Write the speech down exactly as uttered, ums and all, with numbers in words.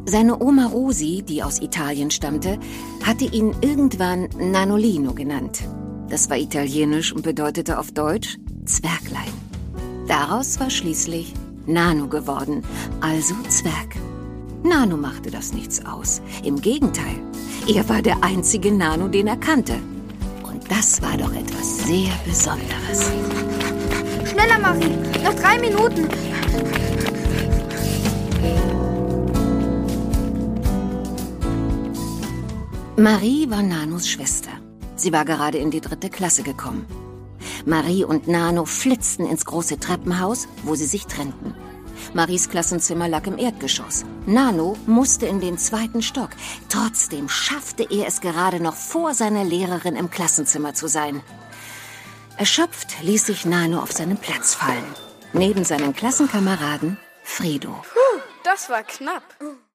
Seine Oma Rosi, die aus Italien stammte, hatte ihn irgendwann Nanolino genannt. Das war italienisch und bedeutete auf Deutsch Zwerglein. Daraus war schließlich Nano geworden, also Zwerg. Nano machte das nichts aus. Im Gegenteil, er war der einzige Nano, den er kannte. Und das war doch etwas sehr Besonderes. Schneller, Marie! Noch drei Minuten! Marie war Nanos Schwester. Sie war gerade in die dritte Klasse gekommen. Marie und Nano flitzten ins große Treppenhaus, wo sie sich trennten. Maries Klassenzimmer lag im Erdgeschoss. Nano musste in den zweiten Stock. Trotzdem schaffte er es gerade noch, vor seiner Lehrerin im Klassenzimmer zu sein. Erschöpft ließ sich Nano auf seinen Platz fallen. Neben seinen Klassenkameraden Fredo. Puh, das war knapp.